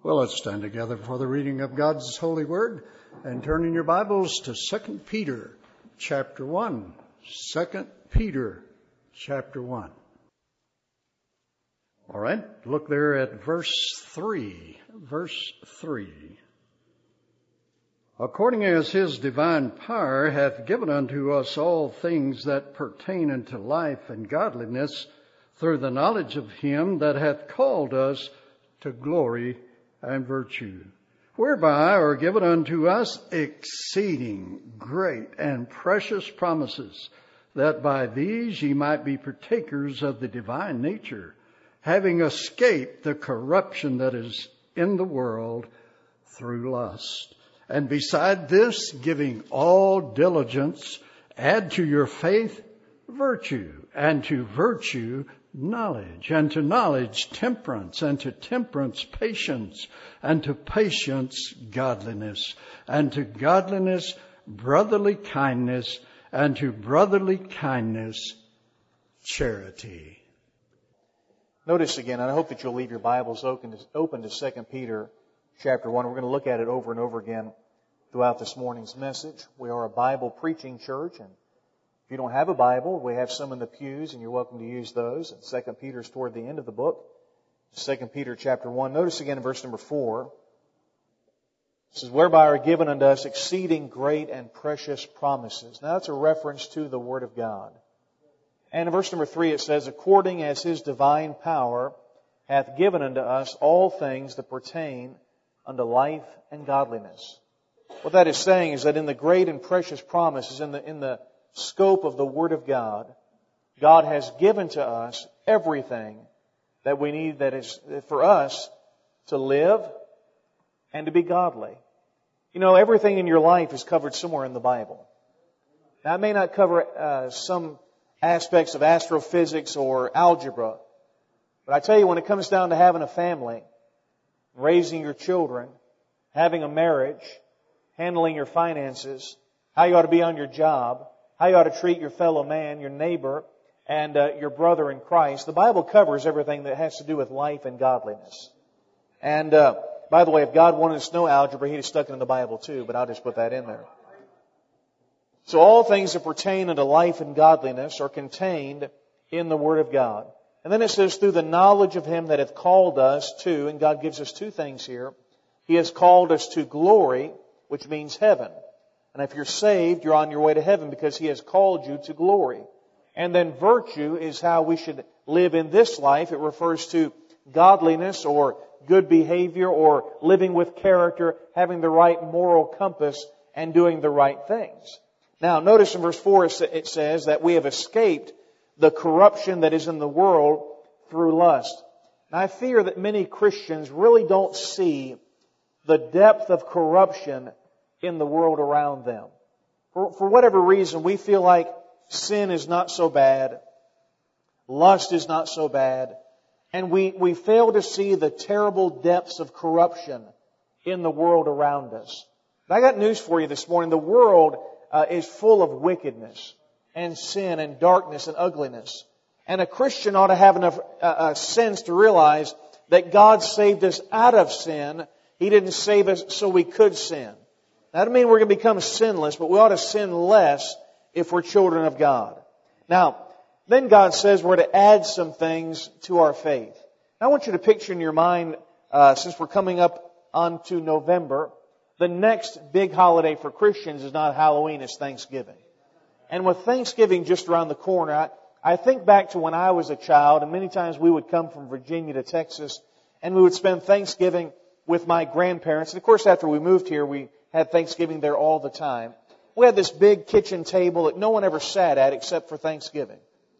Well, let's stand together for the reading of God's holy word and turn in your Bibles to 2 Peter chapter 1. 2 Peter chapter 1. All right, look there at verse 3. Verse 3. According as his divine power hath given unto us all things that pertain unto life and godliness, through the knowledge of him that hath called us to glory and virtue, whereby are given unto us exceeding great and precious promises, that by these ye might be partakers of the divine nature, having escaped the corruption that is in the world through lust. And beside this, giving all diligence, add to your faith virtue, and to virtue knowledge, and to knowledge temperance, and to temperance patience, and to patience godliness, and to godliness brotherly kindness, and to brotherly kindness charity. Notice again, and I hope that you'll leave your Bibles open to 2 Peter chapter 1. We're going to look at it over and over again throughout this morning's message. We are a Bible preaching church, and if you don't have a Bible, we have some in the pews, and you're welcome to use those. And 2 Peter's toward the end of the book. 2 Peter chapter 1. Notice again in verse number 4. It says, whereby are given unto us exceeding great and precious promises. Now that's a reference to the Word of God. And in verse number 3 it says, according as his divine power hath given unto us all things that pertain unto life and godliness. What that is saying is that in the great and precious promises, in the scope of the Word of God, God has given to us everything that we need that is for us to live and to be godly. You know, everything in your life is covered somewhere in the Bible. Now, it may not cover some aspects of astrophysics or algebra, but I tell you, when it comes down to having a family, raising your children, having a marriage, handling your finances, how you ought to be on your job, how you ought to treat your fellow man, your neighbor, and your brother in Christ. The Bible covers everything that has to do with life and godliness. And by the way, if God wanted us to know algebra, He'd have stuck it in the Bible too, but I'll just put that in there. So all things that pertain unto life and godliness are contained in the Word of God. And then it says, through the knowledge of Him that hath called us to, and God gives us two things here. He has called us to glory, which means heaven. And if you're saved, you're on your way to heaven because He has called you to glory. And then virtue is how we should live in this life. It refers to godliness or good behavior or living with character, having the right moral compass and doing the right things. Now, notice in verse 4 it says that we have escaped the corruption that is in the world through lust. Now, I fear that many Christians really don't see the depth of corruption in the world around them. For whatever reason, we feel like sin is not so bad, lust is not so bad, and we fail to see the terrible depths of corruption in the world around us. But I got news for you this morning. The world is full of wickedness and sin and darkness and ugliness. And a Christian ought to have enough sense to realize that God saved us out of sin. He didn't save us so we could sin. That doesn't mean we're going to become sinless, but we ought to sin less if we're children of God. Now, then God says we're to add some things to our faith. Now, I want you to picture in your mind, since we're coming up onto November, the next big holiday for Christians is not Halloween, it's Thanksgiving. And with Thanksgiving just around the corner, I think back to when I was a child, and many times we would come from Virginia to Texas, and we would spend Thanksgiving with my grandparents. And of course, after we moved here, we had Thanksgiving there all the time. We had this big kitchen table that no one ever sat at except for Thanksgiving.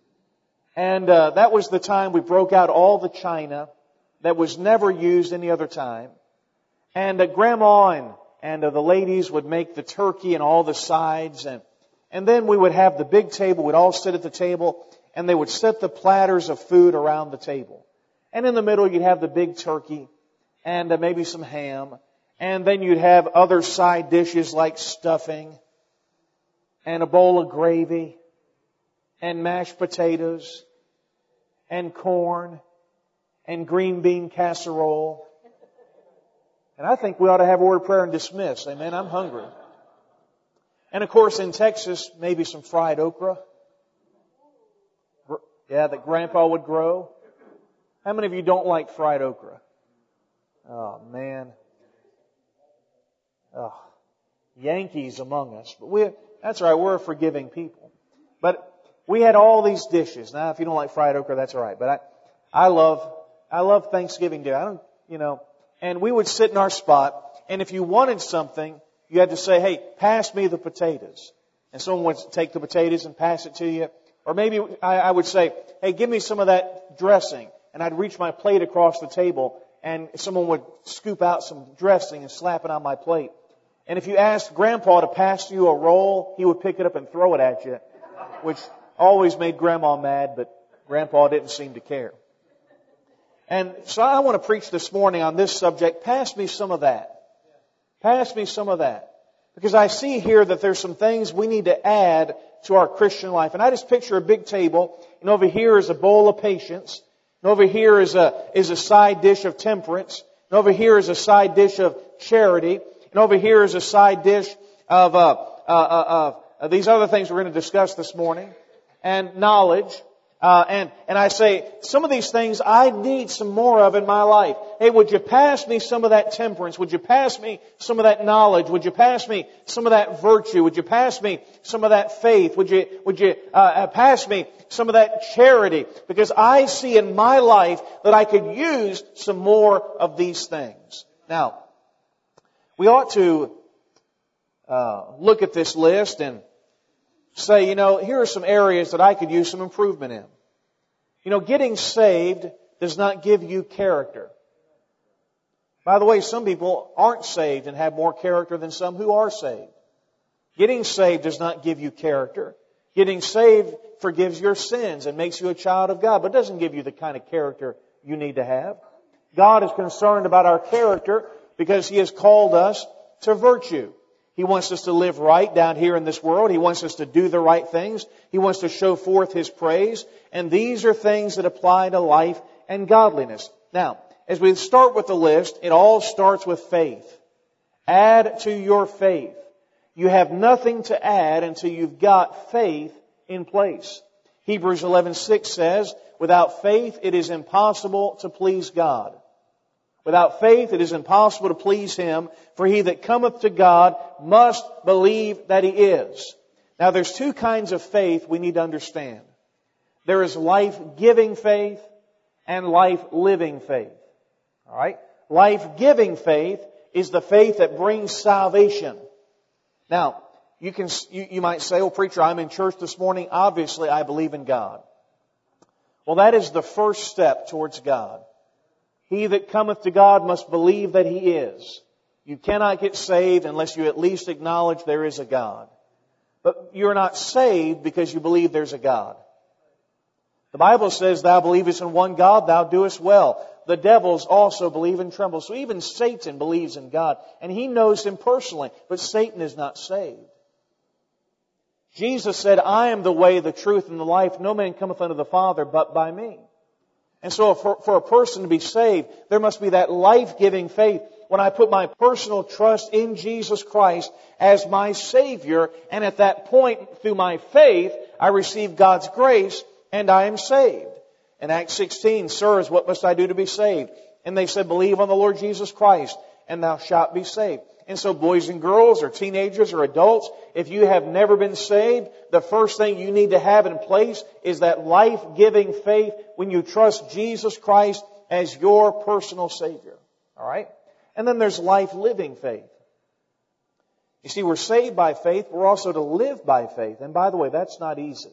And that was the time we broke out all the china that was never used any other time. And Grandma and the ladies would make the turkey and all the sides. And then we would have the big table. We'd all sit at the table, and they would set the platters of food around the table. And in the middle, you'd have the big turkey and maybe some ham. And then you'd have other side dishes like stuffing and a bowl of gravy and mashed potatoes and corn and green bean casserole And I think we ought to have a word of prayer and dismiss. Amen. I'm hungry. And of course in Texas, maybe some fried okra. Yeah, that Grandpa would grow. How many of you don't like fried okra? Oh, man. Oh, Yankees among us. But that's all right. We're a forgiving people. But we had all these dishes. Now, if you don't like fried okra, that's all right. But I love Thanksgiving Day. And we would sit in our spot. And if you wanted something, you had to say, hey, pass me the potatoes. And someone would take the potatoes and pass it to you. Or maybe I would say, hey, give me some of that dressing. And I'd reach my plate across the table and someone would scoop out some dressing and slap it on my plate. And if you asked Grandpa to pass you a roll, he would pick it up and throw it at you, which always made Grandma mad, but Grandpa didn't seem to care. And so I want to preach this morning on this subject. Pass me some of that. Pass me some of that. Because I see here that there's some things we need to add to our Christian life. And I just picture a big table, and over here is a bowl of patience, and over here is a side dish of temperance, and over here is a side dish of charity, and over here is a side dish of these other things we're going to discuss this morning, and knowledge. And I say, some of these things I need some more of in my life. Hey, would you pass me some of that temperance? Would you pass me some of that knowledge? Would you pass me some of that virtue? Would you pass me some of that faith? Would you pass me some of that charity? Because I see in my life that I could use some more of these things. Now, we ought to look at this list and say, here are some areas that I could use some improvement in. Getting saved does not give you character. By the way, some people aren't saved and have more character than some who are saved. Getting saved does not give you character. Getting saved forgives your sins and makes you a child of God, but doesn't give you the kind of character you need to have. God is concerned about our character because He has called us to virtue. He wants us to live right down here in this world. He wants us to do the right things. He wants to show forth His praise. And these are things that apply to life and godliness. Now, as we start with the list, it all starts with faith. Add to your faith. You have nothing to add until you've got faith in place. Hebrews 11:6 says, without faith it is impossible to please God. Without faith it is impossible to please Him, for he that cometh to God must believe that He is. Now there's two kinds of faith we need to understand. There is life-giving faith and life-living faith. Alright? Life-giving faith is the faith that brings salvation. Now, you might say, oh preacher, I'm in church this morning. Obviously I believe in God. Well, that is the first step towards God. He that cometh to God must believe that He is. You cannot get saved unless you at least acknowledge there is a God. But you're not saved because you believe there's a God. The Bible says, thou believest in one God, thou doest well. The devils also believe and tremble. So even Satan believes in God, and he knows Him personally, but Satan is not saved. Jesus said, I am the way, the truth, and the life. No man cometh unto the Father but by me. And so for a person to be saved, there must be that life-giving faith when I put my personal trust in Jesus Christ as my Savior. And at that point, through my faith, I receive God's grace and I am saved. In Acts 16, sirs, what must I do to be saved? And they said, believe on the Lord Jesus Christ and thou shalt be saved. And so boys and girls or teenagers or adults, if you have never been saved, the first thing you need to have in place is that life-giving faith when you trust Jesus Christ as your personal Savior. Alright? And then there's life-living faith. You see, we're saved by faith. We're also to live by faith. And by the way, that's not easy.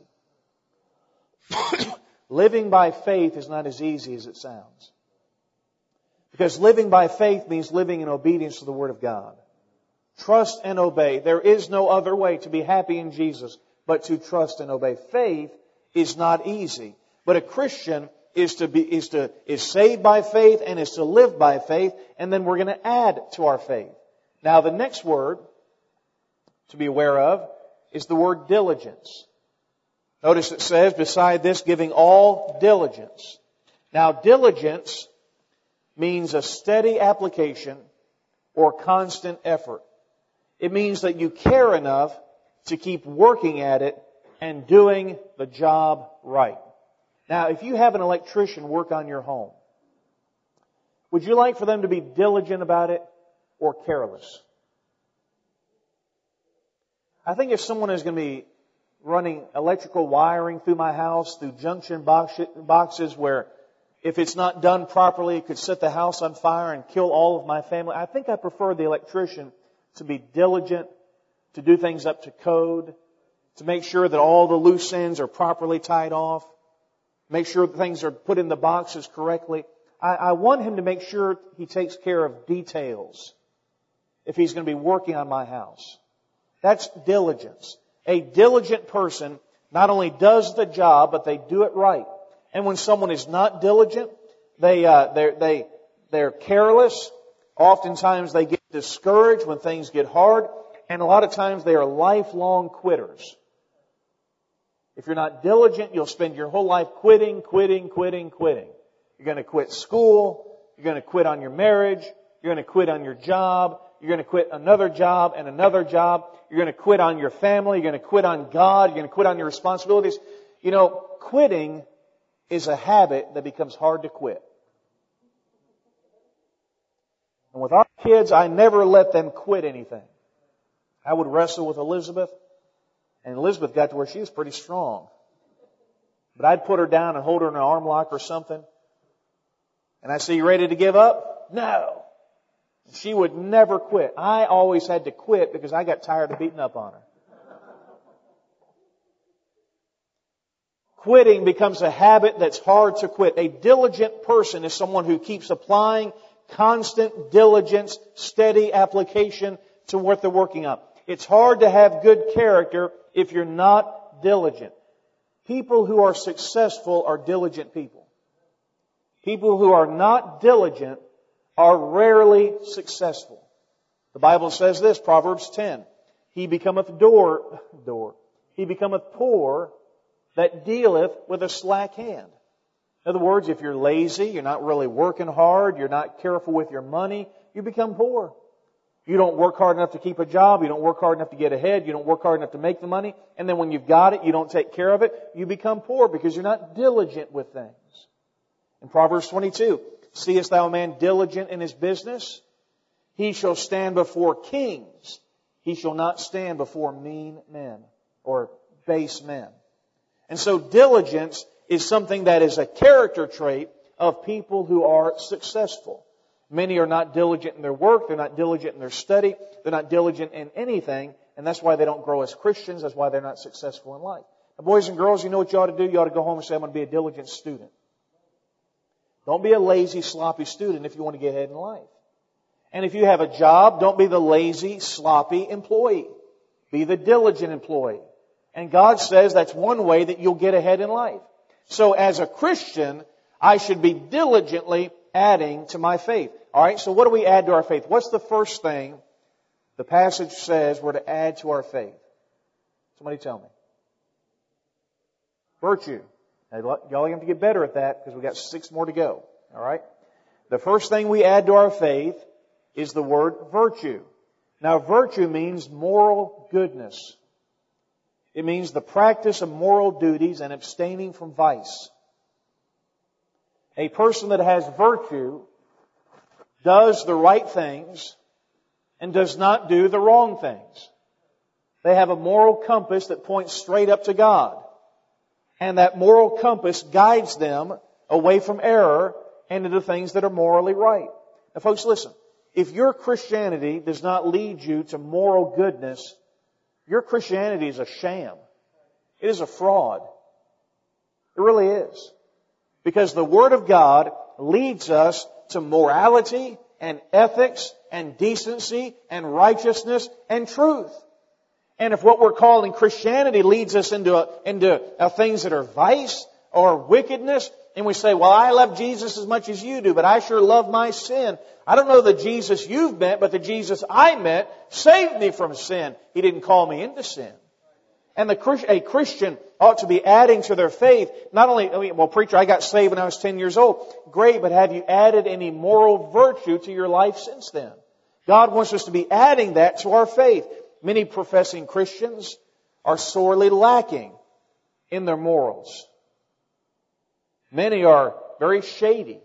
Living by faith is not as easy as it sounds. Because living by faith means living in obedience to the Word of God. Trust and obey. There is no other way to be happy in Jesus but to trust and obey. Faith is not easy. But a Christian is saved by faith and is to live by faith, and then we're going to add to our faith. Now the next word to be aware of is the word diligence. Notice it says, beside this, giving all diligence. Now diligence means a steady application or constant effort. It means that you care enough to keep working at it and doing the job right. Now, if you have an electrician work on your home, would you like for them to be diligent about it or careless? I think if someone is going to be running electrical wiring through my house, through junction boxes where if it's not done properly, it could set the house on fire and kill all of my family, I think I prefer the electrician to be diligent, to do things up to code, to make sure that all the loose ends are properly tied off, make sure things are put in the boxes correctly. I want him to make sure he takes care of details if he's going to be working on my house. That's diligence. A diligent person not only does the job, but they do it right. And when someone is not diligent, they're careless. Oftentimes they get discouraged when things get hard. And a lot of times they are lifelong quitters. If you're not diligent, you'll spend your whole life quitting. You're going to quit school. You're going to quit on your marriage. You're going to quit on your job. You're going to quit another job and another job. You're going to quit on your family. You're going to quit on God. You're going to quit on your responsibilities. You know, quitting is a habit that becomes hard to quit. And with our kids, I never let them quit anything. I would wrestle with Elizabeth, and Elizabeth got to where she was pretty strong. But I'd put her down and hold her in an arm lock or something. And I'd say, "You ready to give up?" "No." She would never quit. I always had to quit because I got tired of beating up on her. Quitting becomes a habit that's hard to quit. A diligent person is someone who keeps applying constant diligence, steady application to what they're working on. It's hard to have good character if you're not diligent. People who are successful are diligent people. People who are not diligent are rarely successful. The Bible says this, Proverbs 10. He becometh He becometh poor that dealeth with a slack hand. In other words, if you're lazy, you're not really working hard, you're not careful with your money, you become poor. You don't work hard enough to keep a job, you don't work hard enough to get ahead, you don't work hard enough to make the money, and then when you've got it, you don't take care of it, you become poor because you're not diligent with things. In Proverbs 22, seest thou a man diligent in his business? He shall stand before kings. He shall not stand before mean men or base men. And so diligence is something that is a character trait of people who are successful. Many are not diligent in their work. They're not diligent in their study. They're not diligent in anything. And that's why they don't grow as Christians. That's why they're not successful in life. Now, boys and girls, you know what you ought to do? You ought to go home and say, "I'm going to be a diligent student." Don't be a lazy, sloppy student if you want to get ahead in life. And if you have a job, don't be the lazy, sloppy employee. Be the diligent employee. And God says that's one way that you'll get ahead in life. So as a Christian, I should be diligently adding to my faith. All right, so what do we add to our faith? What's the first thing the passage says we're to add to our faith? Somebody tell me. Virtue. Now, y'all have to get better at that because we've got 6 more to go. All right? The first thing we add to our faith is the word virtue. Now, virtue means moral goodness. It means the practice of moral duties and abstaining from vice. A person that has virtue does the right things and does not do the wrong things. They have a moral compass that points straight up to God. And that moral compass guides them away from error and into things that are morally right. Now folks, listen. If your Christianity does not lead you to moral goodness, your Christianity is a sham. It is a fraud. It really is. Because the Word of God leads us to morality and ethics and decency and righteousness and truth. And if what we're calling Christianity leads us into things that are vice or wickedness, and we say, "Well, I love Jesus as much as you do, but I sure love my sin. I don't know the Jesus you've met, but the Jesus I met saved me from sin. He didn't call me into sin." And a Christian ought to be adding to their faith, not only, "Well, preacher, I got saved when I was 10 years old." Great, but have you added any moral virtue to your life since then? God wants us to be adding that to our faith. Many professing Christians are sorely lacking in their morals. Many are very shady,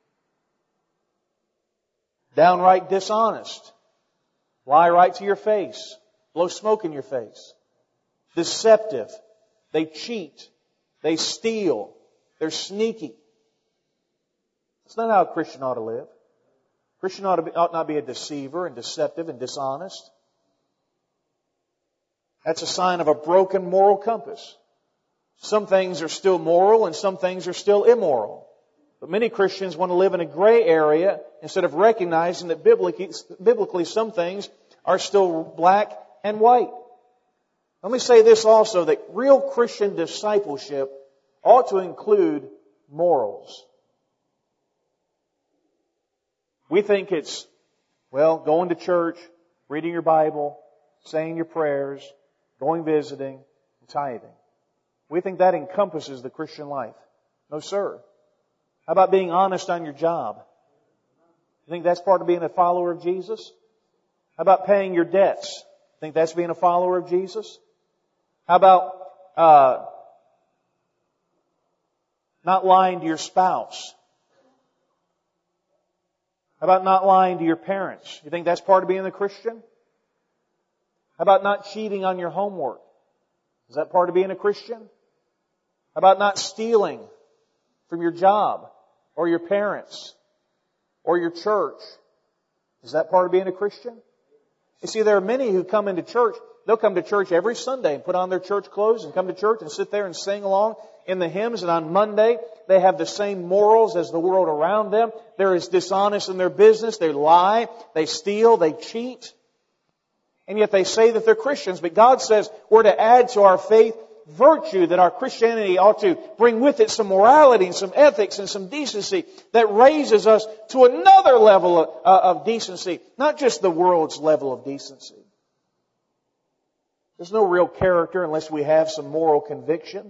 downright dishonest, lie right to your face, blow smoke in your face, deceptive, they cheat, they steal, they're sneaky. That's not how a Christian ought to live. A Christian ought not be a deceiver and deceptive and dishonest. That's a sign of a broken moral compass. Some things are still moral and some things are still immoral. But many Christians want to live in a gray area instead of recognizing that biblically some things are still black and white. Let me say this also, that real Christian discipleship ought to include morals. We think it's, going to church, reading your Bible, saying your prayers, going visiting, and tithing. We think that encompasses the Christian life. No, sir. How about being honest on your job? You think that's part of being a follower of Jesus? How about paying your debts? Think that's being a follower of Jesus? How about not lying to your spouse? How about not lying to your parents? You think that's part of being a Christian? How about not cheating on your homework? Is that part of being a Christian? How about not stealing from your job or your parents or your church? Is that part of being a Christian? You see, there are many who come into church. They'll come to church every Sunday and put on their church clothes and come to church and sit there and sing along in the hymns. And on Monday, they have the same morals as the world around them. They're as dishonest in their business. They lie, they steal, they cheat. And yet they say that they're Christians. But God says we're to add to our faith virtue, that our Christianity ought to bring with it some morality and some ethics and some decency that raises us to another level of decency, not just the world's level of decency. There's no real character unless we have some moral conviction.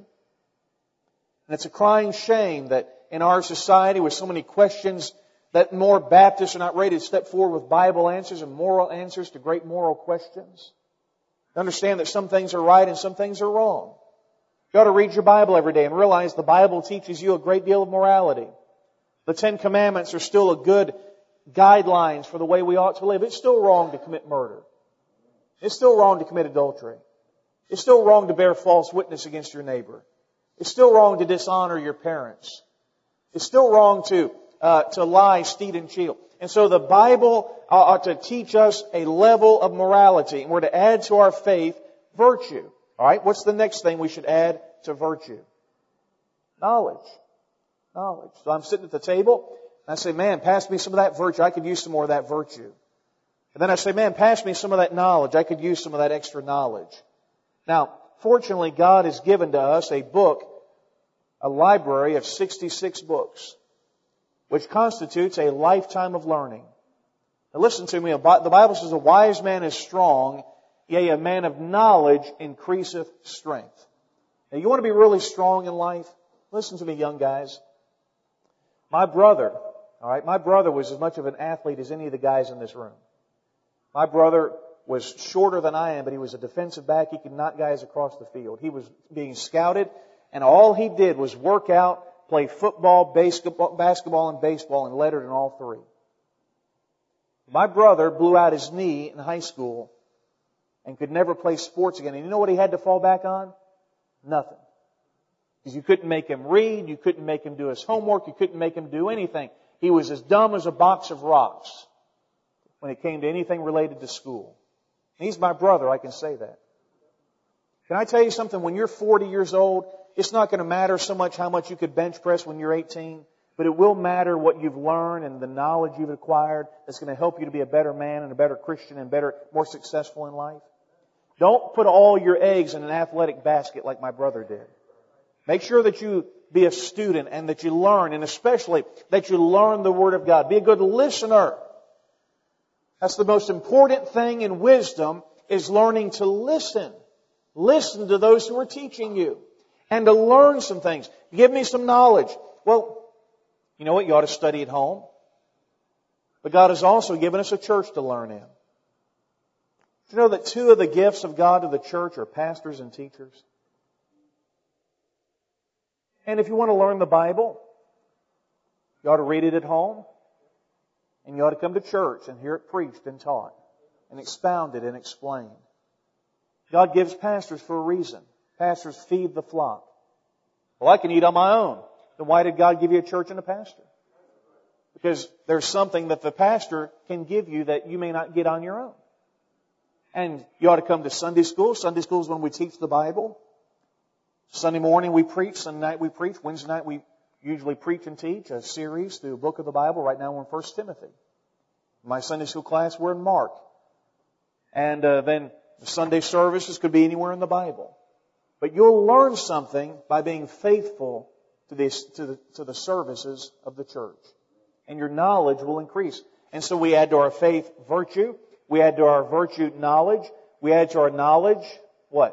And it's a crying shame that in our society with so many questions that more Baptists are not ready to step forward with Bible answers and moral answers to great moral questions. Understand that some things are right and some things are wrong. You ought to read your Bible every day and realize the Bible teaches you a great deal of morality. The Ten Commandments are still a good guidelines for the way we ought to live. It's still wrong to commit murder. It's still wrong to commit adultery. It's still wrong to bear false witness against your neighbor. It's still wrong to dishonor your parents. It's still wrong to lie, steal, and cheat. And so the Bible ought to teach us a level of morality. And we're to add to our faith virtue. All right, what's the next thing we should add to virtue? Knowledge. Knowledge. So I'm sitting at the table, and I say, man, pass me some of that virtue. I could use some more of that virtue. And then I say, man, pass me some of that knowledge. I could use some of that extra knowledge. Now, fortunately, God has given to us a book, a library of 66 books, which constitutes a lifetime of learning. Now listen to me. The Bible says a wise man is strong, yea, a man of knowledge increaseth strength. Now you want to be really strong in life? Listen to me, young guys. My brother was as much of an athlete as any of the guys in this room. My brother was shorter than I am, but he was a defensive back. He could knock guys across the field. He was being scouted, and all he did was work out, play football, basketball, and baseball, and lettered in all three. My brother blew out his knee in high school and could never play sports again. And you know what he had to fall back on? Nothing. Because you couldn't make him read, you couldn't make him do his homework, you couldn't make him do anything. He was as dumb as a box of rocks when it came to anything related to school. He's my brother, I can say that. Can I tell you something? When you're 40 years old, it's not going to matter so much how much you could bench press when you're 18, but it will matter what you've learned and the knowledge you've acquired that's going to help you to be a better man and a better Christian and more successful in life. Don't put all your eggs in an athletic basket like my brother did. Make sure that you be a student and that you learn, and especially that you learn the Word of God. Be a good listener. That's the most important thing in wisdom, is learning to listen. Listen to those who are teaching you and to learn some things. Give me some knowledge. Well, you know what? You ought to study at home. But God has also given us a church to learn in. Do you know that 2 of the gifts of God to the church are pastors and teachers? And if you want to learn the Bible, you ought to read it at home. And you ought to come to church and hear it preached and taught and expounded and explained. God gives pastors for a reason. Pastors feed the flock. Well, I can eat on my own. Then why did God give you a church and a pastor? Because there's something that the pastor can give you that you may not get on your own. And you ought to come to Sunday school. Sunday school is when we teach the Bible. Sunday morning we preach. Sunday night we preach. Wednesday night we usually preach and teach a series through a book of the Bible. Right now we're in 1 Timothy. In my Sunday school class we're in Mark. And then the Sunday services could be anywhere in the Bible. But you'll learn something by being faithful to the services of the church. And your knowledge will increase. And so we add to our faith virtue. We add to our virtue knowledge. We add to our knowledge what?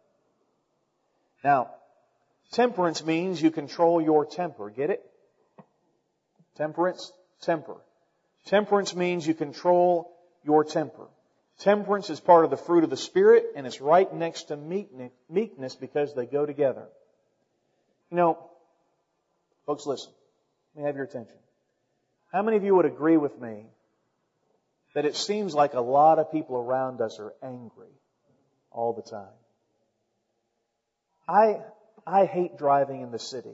Now, temperance means you control your temper. Get it? Temperance, temper. Temperance means you control your temper. Temperance is part of the fruit of the Spirit, and it's right next to meekness because they go together. You know, folks, listen. Let me have your attention. How many of you would agree with me that it seems like a lot of people around us are angry all the time? I hate driving in the city.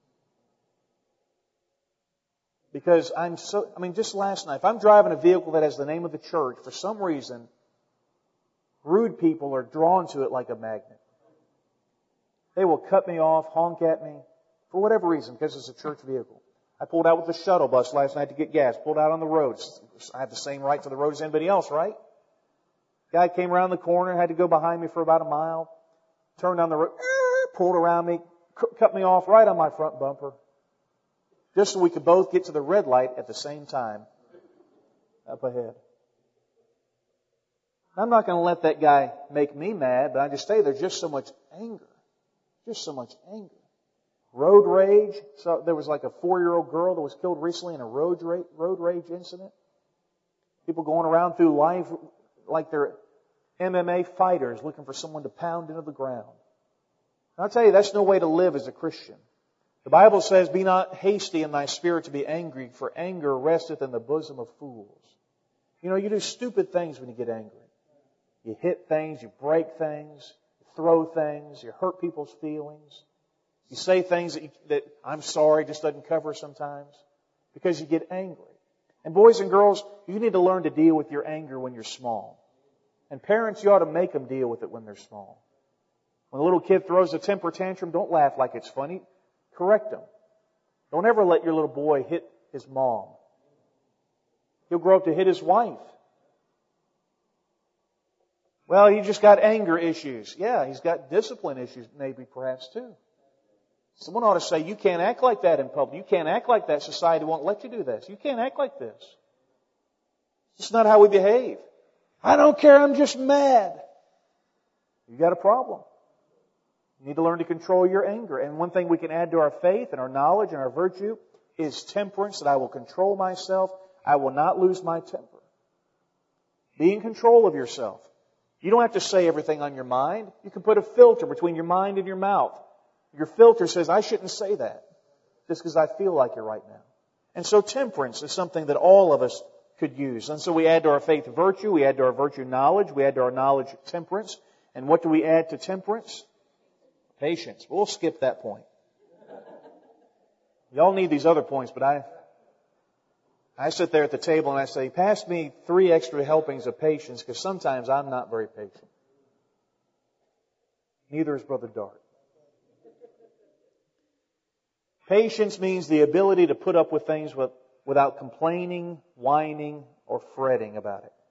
Because just last night, if I'm driving a vehicle that has the name of the church, for some reason, rude people are drawn to it like a magnet. They will cut me off, honk at me, for whatever reason, because it's a church vehicle. I pulled out with the shuttle bus last night to get gas, pulled out on the road. I have the same right to the road as anybody else, right? Guy came around the corner, had to go behind me for about a mile, turned on the road, pulled around me, cut me off right on my front bumper. Just so we could both get to the red light at the same time up ahead. I'm not going to let that guy make me mad, but I just say there's just so much anger. Just so much anger. Road rage. So there was like a 4-year-old girl that was killed recently in a road rage incident. People going around through life like they're MMA fighters looking for someone to pound into the ground. And I'll tell you, that's no way to live as a Christian. The Bible says, be not hasty in thy spirit to be angry, for anger resteth in the bosom of fools. You know, you do stupid things when you get angry. You hit things, you break things, you throw things, you hurt people's feelings. You say things that I'm sorry just doesn't cover sometimes because you get angry. And boys and girls, you need to learn to deal with your anger when you're small. And parents, you ought to make them deal with it when they're small. When a little kid throws a temper tantrum, don't laugh like it's funny. Correct them. Don't ever let your little boy hit his mom. He'll grow up to hit his wife. Well, he just got anger issues. Yeah, he's got discipline issues maybe perhaps too. Someone ought to say, you can't act like that in public. You can't act like that. Society won't let you do this. You can't act like this. It's not how we behave. I don't care. I'm just mad. You got a problem. You need to learn to control your anger. And one thing we can add to our faith and our knowledge and our virtue is temperance, that I will control myself. I will not lose my temper. Be in control of yourself. You don't have to say everything on your mind. You can put a filter between your mind and your mouth. Your filter says, I shouldn't say that just because I feel like it right now. And so temperance is something that all of us could use. And so we add to our faith virtue. We add to our virtue knowledge. We add to our knowledge temperance. And what do we add to temperance? Patience. We'll skip that point. Y'all need these other points, but I sit there at the table and I say, pass me 3 extra helpings of patience because sometimes I'm not very patient. Neither is Brother Dart. Patience means the ability to put up with things without complaining, whining, or fretting about it.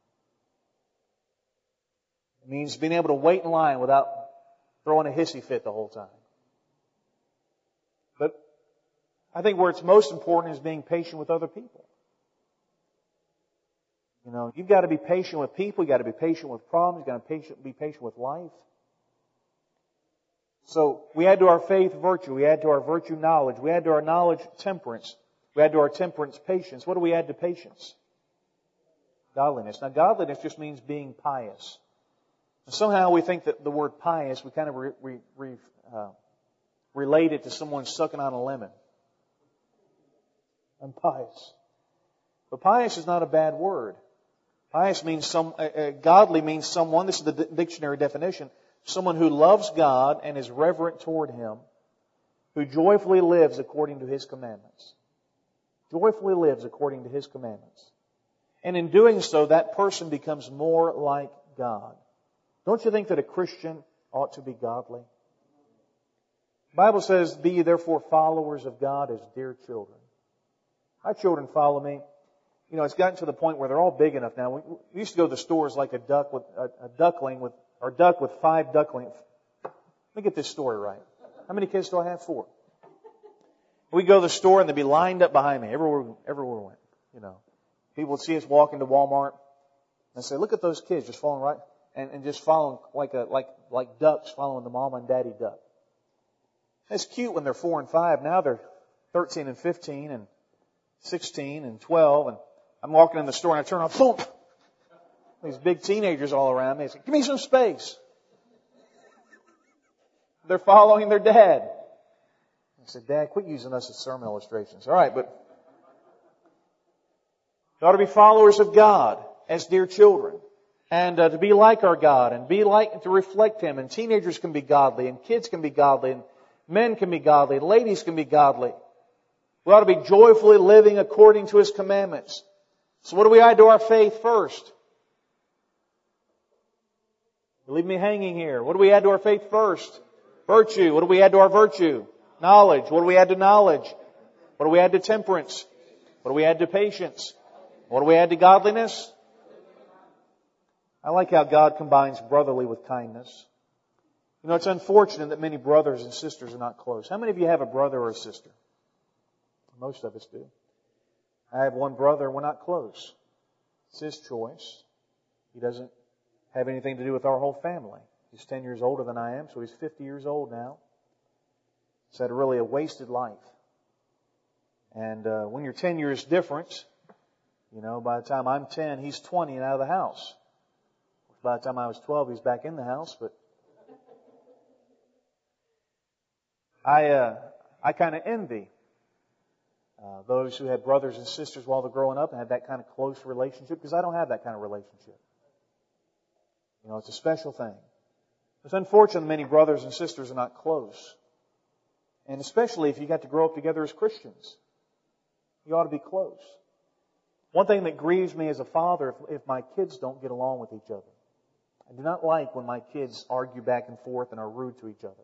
It means being able to wait in line without throwing a hissy fit the whole time. But I think where it's most important is being patient with other people. You know, you've got to be patient with people. You've got to be patient with problems. You've got to be patient with life. So we add to our faith virtue. We add to our virtue knowledge. We add to our knowledge temperance. We add to our temperance patience. What do we add to patience? Godliness. Now, godliness just means being pious. And somehow we think that the word pious, we kind of relate it to someone sucking on a lemon. I'm pious. But pious is not a bad word. Pious means godly means someone, this is the dictionary definition, someone who loves God and is reverent toward Him, who joyfully lives according to His commandments. Joyfully lives according to His commandments. And in doing so, that person becomes more like God. Don't you think that a Christian ought to be godly? The Bible says, "Be ye therefore followers of God as dear children." My children follow me. You know, it's gotten to the point where they're all big enough now. We used to go to the stores like a duck with 5 ducklings. Let me get this story right. How many kids do I have? 4. We go to the store and they'd be lined up behind me everywhere we went. You know, people would see us walk into Walmart and say, "Look at those kids just following right and just following like ducks following the mama and daddy duck." It's cute when they're 4 and 5. Now they're 13 and 15 and 16 and 12, and I'm walking in the store and I turn on, boom! These big teenagers all around me. They say, "Give me some space." They're following their dad. I said, "Dad, quit using us as sermon illustrations." All right, but we ought to be followers of God as dear children, and to be like our God, and to reflect Him. And teenagers can be godly, and kids can be godly, and men can be godly, and ladies can be godly. We ought to be joyfully living according to His commandments. So what do we add to our faith first? You leave me hanging here. What do we add to our faith first? Virtue. What do we add to our virtue? Knowledge. What do we add to knowledge? What do we add to temperance? What do we add to patience? What do we add to godliness? I like how God combines brotherly with kindness. You know, it's unfortunate that many brothers and sisters are not close. How many of you have a brother or a sister? Most of us do. I have one brother, we're not close. It's his choice. He doesn't have anything to do with our whole family. He's 10 years older than I am, so he's 50 years old now. He's had really a wasted life. And when you're 10 years different, you know, by the time I'm 10, he's 20 and out of the house. By the time I was 12, he's back in the house, but I kind of envy those who had brothers and sisters while they're growing up and had that kind of close relationship, because I don't have that kind of relationship. You know, it's a special thing. It's unfortunate many brothers and sisters are not close. And especially if you got to grow up together as Christians. You ought to be close. One thing that grieves me as a father, if my kids don't get along with each other. I do not like when my kids argue back and forth and are rude to each other.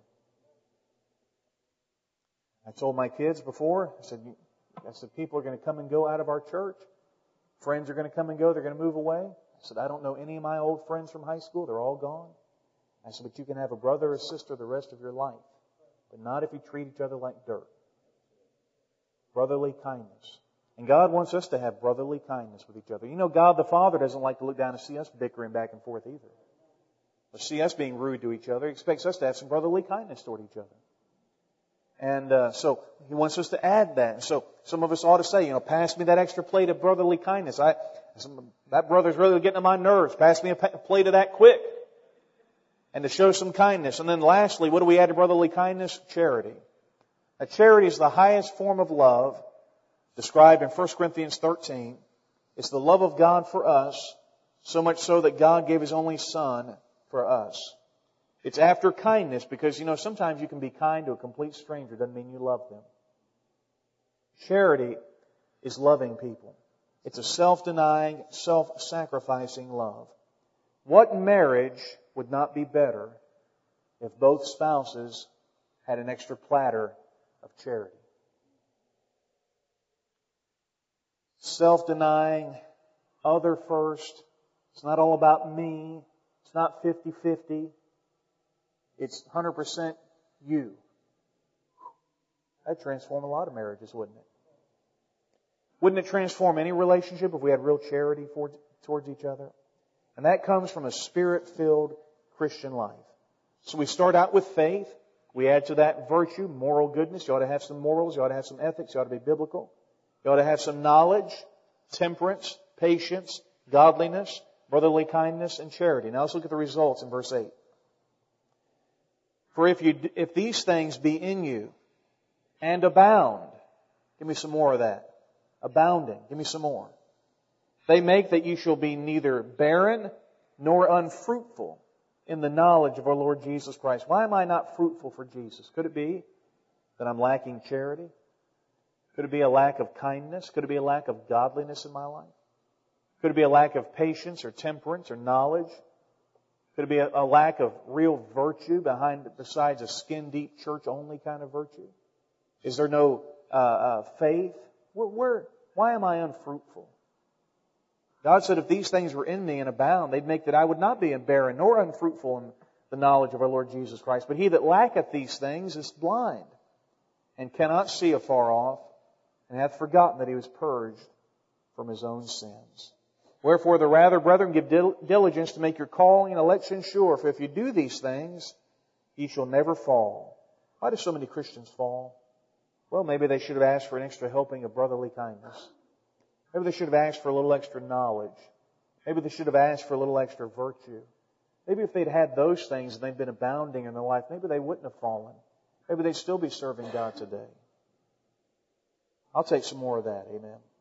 I told my kids before, I said, people are going to come and go out of our church. Friends are going to come and go. They're going to move away. I said, I don't know any of my old friends from high school. They're all gone. I said, but you can have a brother or sister the rest of your life. But not if you treat each other like dirt. Brotherly kindness. And God wants us to have brotherly kindness with each other. You know, God the Father doesn't like to look down and see us bickering back and forth either. Or see us being rude to each other. He expects us to have some brotherly kindness toward each other. And so He wants us to add that. And so some of us ought to say, you know, pass me that extra plate of brotherly kindness. That brother's really getting on my nerves. Pass me a plate of that quick. And to show some kindness. And then lastly, what do we add to brotherly kindness? Charity. Now, charity is the highest form of love described in 1 Corinthians 13. It's the love of God for us, so much so that God gave His only Son for us. It's after kindness because, you know, sometimes you can be kind to a complete stranger. Doesn't mean you love them. Charity is loving people. It's a self-denying, self-sacrificing love. What marriage would not be better if both spouses had an extra platter of charity? Self-denying, other first. It's not all about me. It's not 50-50. It's 100% you. That'd transform a lot of marriages, wouldn't it? Wouldn't it transform any relationship if we had real charity towards each other? And that comes from a Spirit-filled Christian life. So we start out with faith. We add to that virtue, moral goodness. You ought to have some morals. You ought to have some ethics. You ought to be biblical. You ought to have some knowledge, temperance, patience, godliness, brotherly kindness, and charity. Now let's look at the results in verse 8. For if these things be in you and abound, give me some more of that. Abounding, give me some more. They make that you shall be neither barren nor unfruitful in the knowledge of our Lord Jesus Christ. Why am I not fruitful for Jesus? Could it be that I'm lacking charity? Could it be a lack of kindness? Could it be a lack of godliness in my life? Could it be a lack of patience or temperance or knowledge? Could it be a lack of real virtue besides a skin-deep, church-only kind of virtue? Is there no faith? Why am I unfruitful? God said if these things were in me and abound, they'd make that I would not be barren nor unfruitful in the knowledge of our Lord Jesus Christ. But he that lacketh these things is blind and cannot see afar off, and hath forgotten that he was purged from his own sins. Wherefore the rather, brethren, give diligence to make your calling and election sure. For if you do these things, ye shall never fall. Why do so many Christians fall? Well, maybe they should have asked for an extra helping of brotherly kindness. Maybe they should have asked for a little extra knowledge. Maybe they should have asked for a little extra virtue. Maybe if they'd had those things and they'd been abounding in their life, maybe they wouldn't have fallen. Maybe they'd still be serving God today. I'll take some more of that. Amen.